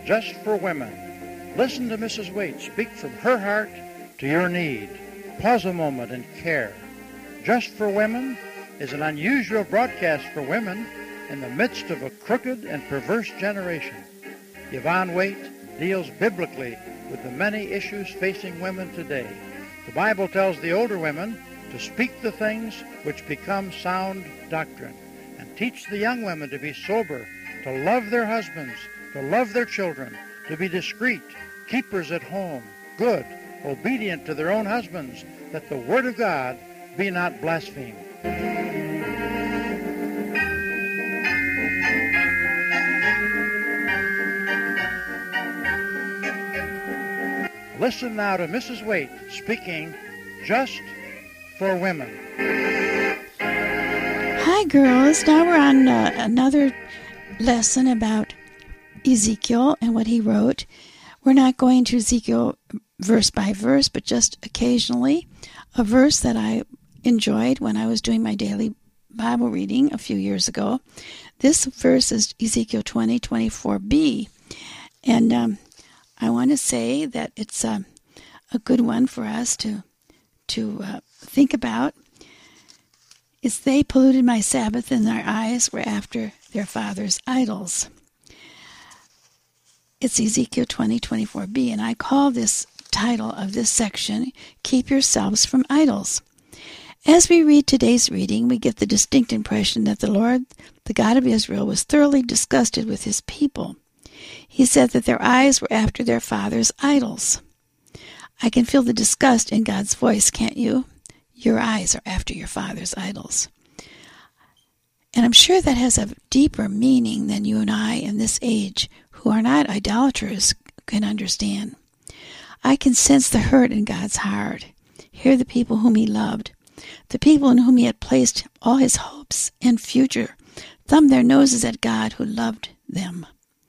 just for women. Listen to Mrs. Waite speak from her heart to your need. Pause a moment and care. Just for Women is an unusual broadcast for women in the midst of a crooked and perverse generation. Yvonne Waite deals biblically with the many issues facing women today. The Bible tells the older women to speak the things which become sound doctrine, and teach the young women to be sober, to love their husbands, to love their children, to be discreet, keepers at home, good, obedient to their own husbands, that the word of God be not blasphemed. Listen now to Mrs. Waite speaking just for women. Hi, girls. Now we're on another lesson about Ezekiel and what he wrote. We're not going to Ezekiel verse by verse, but just occasionally a verse that I enjoyed when I was doing my daily Bible reading a few years ago. This verse is Ezekiel 20:24b, and I want to say that it's a good one for us to think about. It's, they polluted my Sabbath, and their eyes were after their father's idols. It's Ezekiel 20:24b, and I call this title of this section, Keep Yourselves from Idols. As we read today's reading, we get the distinct impression that the Lord, the God of Israel, was thoroughly disgusted with his people. He said that their eyes were after their father's idols. I can feel the disgust in God's voice, can't you? Your eyes are after your father's idols. And I'm sure that has a deeper meaning than you and I in this age, who are not idolaters, can understand. I can sense the hurt in God's heart. Hear the people whom he loved, the people in whom he had placed all his hopes and future, thumb their noses at God who loved them.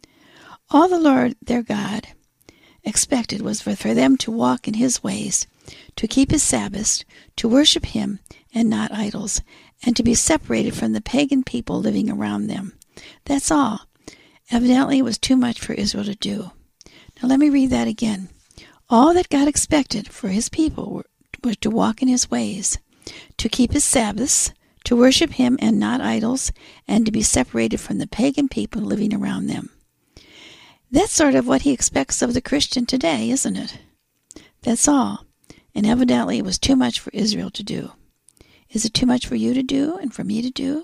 All the Lord, their God, expected was for them to walk in his ways, to keep his Sabbaths, to worship him and not idols, and to be separated from the pagan people living around them. That's all. Evidently, it was too much for Israel to do. Now let me read that again. All that God expected for his people was to walk in his ways, to keep his Sabbaths, to worship him and not idols, and to be separated from the pagan people living around them. That's sort of what he expects of the Christian today, isn't it? That's all. And evidently it was too much for Israel to do. Is it too much for you to do and for me to do?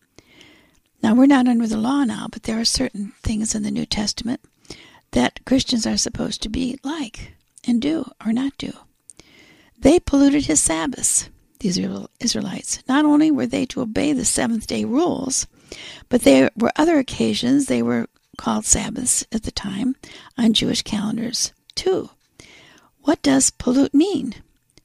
Now, we're not under the law now, but there are certain things in the New Testament that Christians are supposed to be like and do or not do. They polluted his Sabbaths, these Israelites. Not only were they to obey the seventh-day rules, but there were other occasions they were called Sabbaths at the time on Jewish calendars too. What does pollute mean?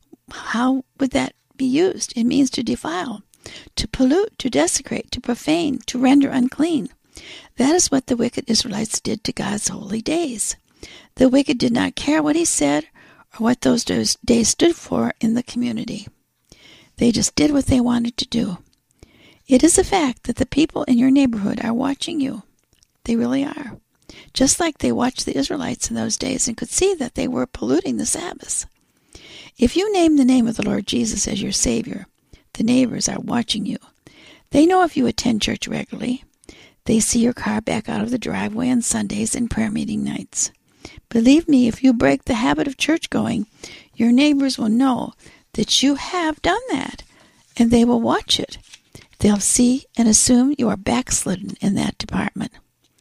How would that be used? It means to defile, to pollute, to desecrate, to profane, to render unclean. That is what the wicked Israelites did to God's holy days. The wicked did not care what he said or what those days stood for in the community. They just did what they wanted to do. It is a fact that the people in your neighborhood are watching you. They really are. Just like they watched the Israelites in those days and could see that they were polluting the Sabbaths. If you name the name of the Lord Jesus as your Savior, the neighbors are watching you. They know if you attend church regularly. They see your car back out of the driveway on Sundays and prayer meeting nights. Believe me, if you break the habit of church going, your neighbors will know that you have done that, and they will watch it. They'll see and assume you are backslidden in that department.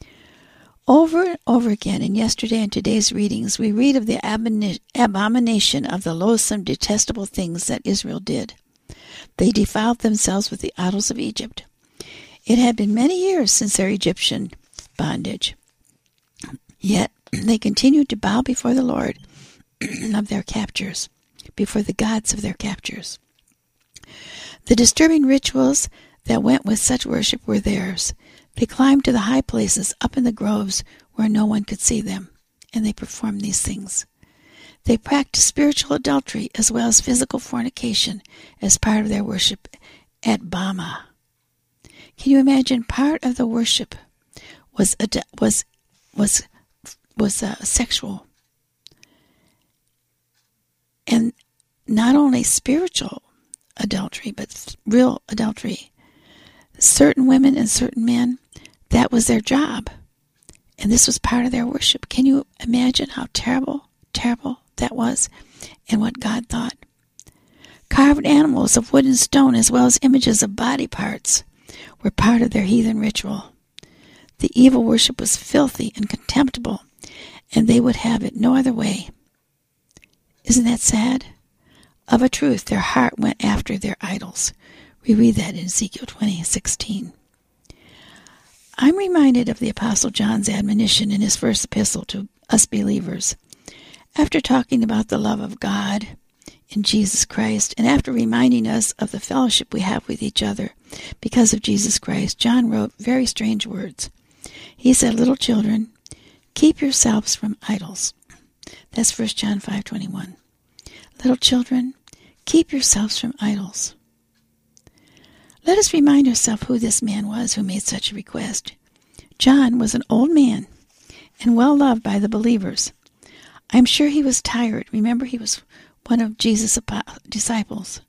Over and over again in yesterday and today's readings, we read of the abomination of the loathsome, detestable things that Israel did. They defiled themselves with the idols of Egypt. It had been many years since their Egyptian bondage. Yet they continued to bow before the Lord of their captors, before the gods of their captors. The disturbing rituals that went with such worship were theirs. They climbed to the high places up in the groves where no one could see them, and they performed these things. They practiced spiritual adultery as well as physical fornication as part of their worship at Bama. Can you imagine? Part of the worship was sexual. And not only spiritual adultery, but real adultery. Certain women and certain men, that was their job. And this was part of their worship. Can you imagine how terrible that was and what God thought? Carved animals of wood and stone, as well as images of body parts, were part of their heathen ritual. The evil worship was filthy and contemptible, and they would have it no other way. Isn't that sad? Of a truth, their heart went after their idols. We read that in Ezekiel 20:16. I'm reminded of the Apostle John's admonition in his first epistle to us believers. After talking about the love of God in Jesus Christ, and after reminding us of the fellowship we have with each other because of Jesus Christ, John wrote very strange words. He said, "Little children, keep yourselves from idols." That's 1 John 5:21. Little children, keep yourselves from idols. Let us remind ourselves who this man was who made such a request. John was an old man and well loved by the believers. I'm sure he was tired. Remember, he was one of Jesus' apostles.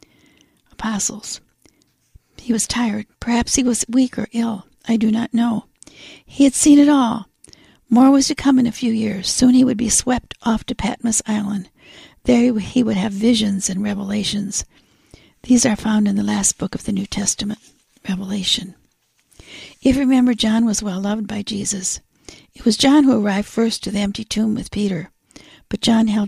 He was tired. Perhaps he was weak or ill. I do not know. He had seen it all. More was to come in a few years. Soon he would be swept off to Patmos Island. There he would have visions and revelations. These are found in the last book of the New Testament, Revelation. If you remember, John was well loved by Jesus. It was John who arrived first to the empty tomb with Peter, but John held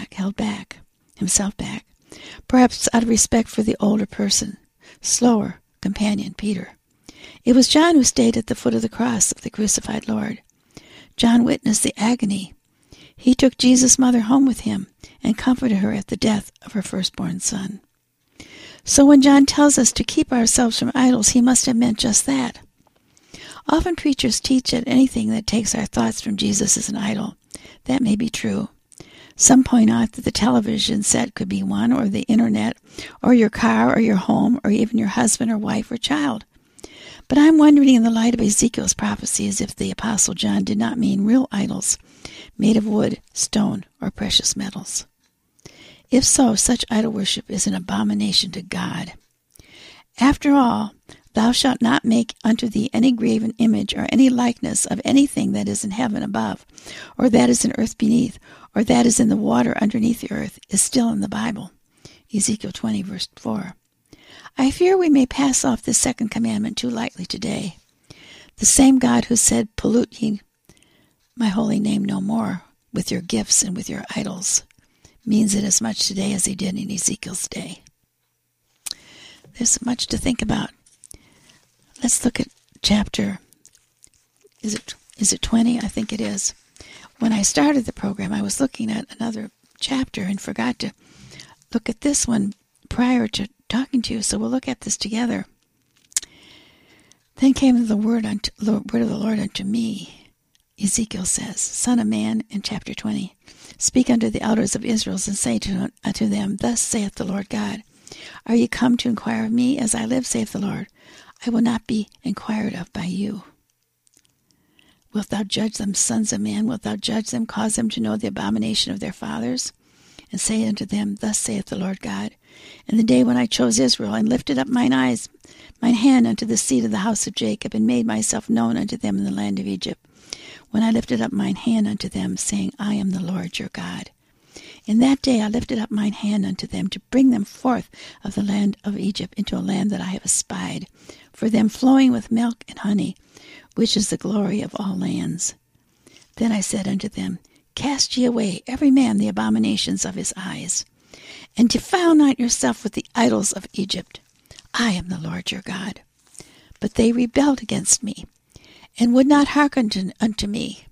himself back, perhaps out of respect for the older person, slower companion, Peter. It was John who stayed at the foot of the cross of the crucified Lord. John witnessed the agony. He took Jesus' mother home with him and comforted her at the death of her firstborn son. So when John tells us to keep ourselves from idols, he must have meant just that. Often preachers teach that anything that takes our thoughts from Jesus is an idol. That may be true. Some point out that the television set could be one, or the internet, or your car, or your home, or even your husband or wife or child. But I'm wondering, in the light of Ezekiel's prophecies, if the Apostle John did not mean real idols made of wood, stone, or precious metals. If so, such idol worship is an abomination to God. After all, thou shalt not make unto thee any graven image or any likeness of anything that is in heaven above, or that is in earth beneath, or that is in the water underneath the earth, is still in the Bible. Ezekiel 20, verse 4. I fear we may pass off this second commandment too lightly today. The same God who said, "Pollute ye my holy name no more with your gifts and with your idols," means it as much today as he did in Ezekiel's day. There's much to think about. Let's look at chapter, is it 20? I think it is. When I started the program, I was looking at another chapter and forgot to look at this one prior to talking to you, so we'll look at this together. Then came the word of the Lord unto me, Ezekiel says, Son of man, in chapter 20, speak unto the elders of Israel, and say unto them, Thus saith the Lord God, Are ye come to inquire of me? As I live, saith the Lord, I will not be inquired of by you. Wilt thou judge them, sons of man? Wilt thou judge them, cause them to know the abomination of their fathers? And say unto them, Thus saith the Lord God, In the day when I chose Israel, and lifted up mine hand unto the seed of the house of Jacob, and made myself known unto them in the land of Egypt, when I lifted up mine hand unto them, saying, I am the Lord your God. In that day I lifted up mine hand unto them, to bring them forth of the land of Egypt into a land that I have espied, for them flowing with milk and honey, which is the glory of all lands. Then I said unto them, Cast ye away every man the abominations of his eyes, and defile not yourself with the idols of Egypt. I am the Lord your God. But they rebelled against me, and would not hearken unto me.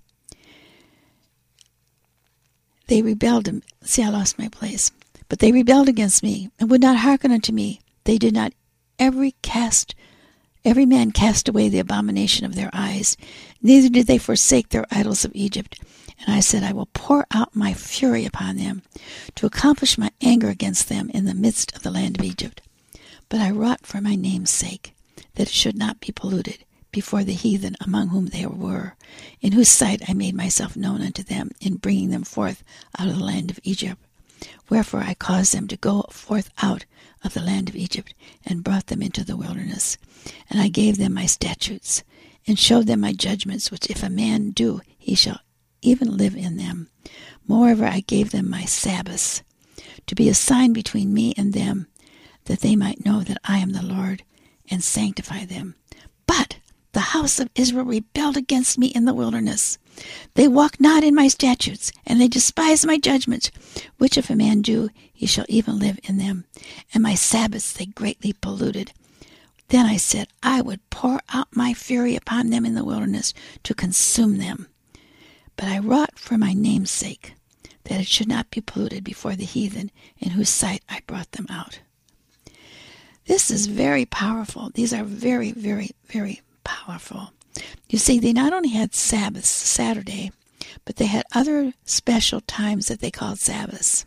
They rebelled. See, I lost my place. But they rebelled against me, and would not hearken unto me. They did not every man cast away the abomination of their eyes, neither did they forsake their idols of Egypt. And I said, I will pour out my fury upon them, to accomplish my anger against them in the midst of the land of Egypt. But I wrought for my name's sake, that it should not be polluted, before the heathen among whom they were, in whose sight I made myself known unto them in bringing them forth out of the land of Egypt. Wherefore I caused them to go forth out of the land of Egypt, and brought them into the wilderness. And I gave them my statutes, and showed them my judgments, which if a man do, he shall even live in them. Moreover, I gave them my Sabbaths, to be a sign between me and them, that they might know that I am the Lord, and sanctify them. But the house of Israel rebelled against me in the wilderness. They walk not in my statutes, and they despise my judgments, which if a man do, he shall even live in them. And my Sabbaths they greatly polluted. Then I said, I would pour out my fury upon them in the wilderness to consume them. But I wrought for my name's sake, that it should not be polluted before the heathen, in whose sight I brought them out. This is very powerful. These are very, very, very powerful. You see, they not only had Sabbaths, Saturday, but they had other special times that they called Sabbaths.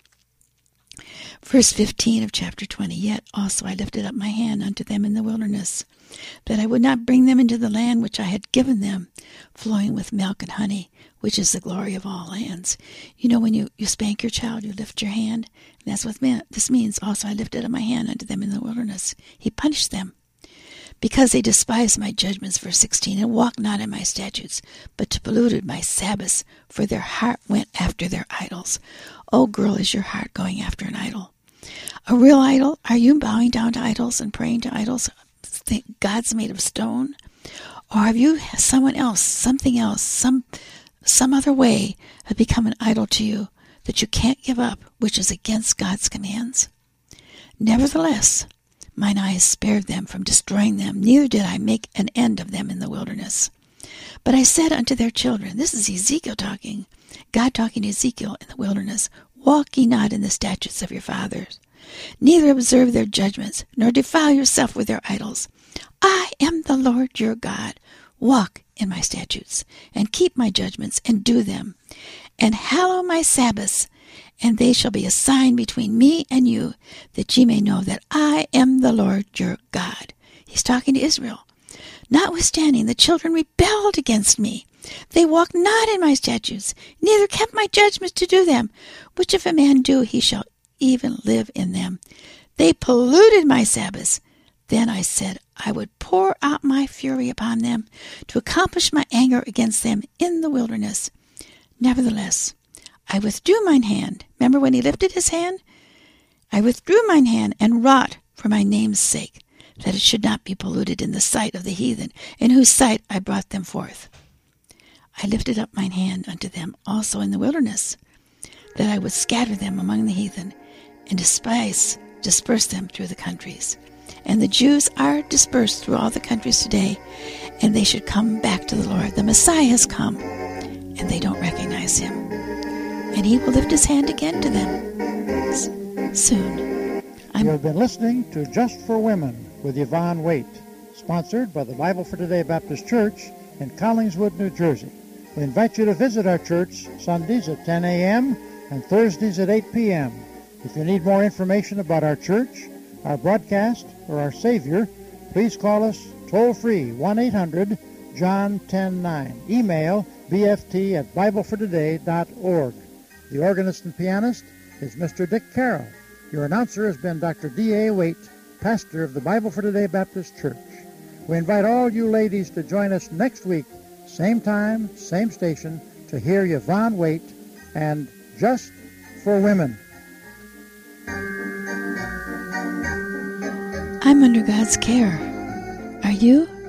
Verse 15 of chapter 20, Yet also I lifted up my hand unto them in the wilderness, that I would not bring them into the land which I had given them, flowing with milk and honey, which is the glory of all lands. You know, when you spank your child, you lift your hand. And that's what this means. Also I lifted up my hand unto them in the wilderness. He punished them, because they despised my judgments, verse 16, and walked not in my statutes, but polluted my Sabbaths, for their heart went after their idols. Oh, girl, is your heart going after an idol? A real idol? Are you bowing down to idols and praying to idols? Think God's made of stone? Or have you someone else, something else, some other way have become an idol to you that you can't give up, which is against God's commands? Nevertheless, mine eyes spared them from destroying them, neither did I make an end of them in the wilderness. But I said unto their children, this is Ezekiel talking, God talking to Ezekiel in the wilderness, walk ye not in the statutes of your fathers, neither observe their judgments, nor defile yourself with their idols. I am the Lord your God. Walk in my statutes, and keep my judgments, and do them, and hallow my Sabbaths, and they shall be a sign between me and you, that ye may know that I am the Lord your God. He's talking to Israel. Notwithstanding, the children rebelled against me. They walked not in my statutes, neither kept my judgments to do them, which if a man do, he shall even live in them. They polluted my Sabbaths. Then I said, I would pour out my fury upon them, to accomplish my anger against them in the wilderness. Nevertheless, I withdrew mine hand. Remember when he lifted his hand? I withdrew mine hand, and wrought for my name's sake, that it should not be polluted in the sight of the heathen, in whose sight I brought them forth. I lifted up mine hand unto them also in the wilderness, that I would scatter them among the heathen, and disperse them through the countries. And the Jews are dispersed through all the countries today, and they should come back to the Lord. The Messiah has come, and they don't recognize him. And he will lift his hand again to them soon. You have been listening to Just for Women with Yvonne Waite, sponsored by the Bible for Today Baptist Church in Collingswood, New Jersey. We invite you to visit our church Sundays at 10 a.m. and Thursdays at 8 p.m. If you need more information about our church, our broadcast, or our Savior, please call us toll-free 1-800-JOHN-109. Email bft@biblefortoday.org. The organist and pianist is Mr. Dick Carroll. Your announcer has been Dr. D.A. Waite, pastor of the Bible for Today Baptist Church. We invite all you ladies to join us next week, same time, same station, to hear Yvonne Waite and Just for Women. I'm under God's care. Are you?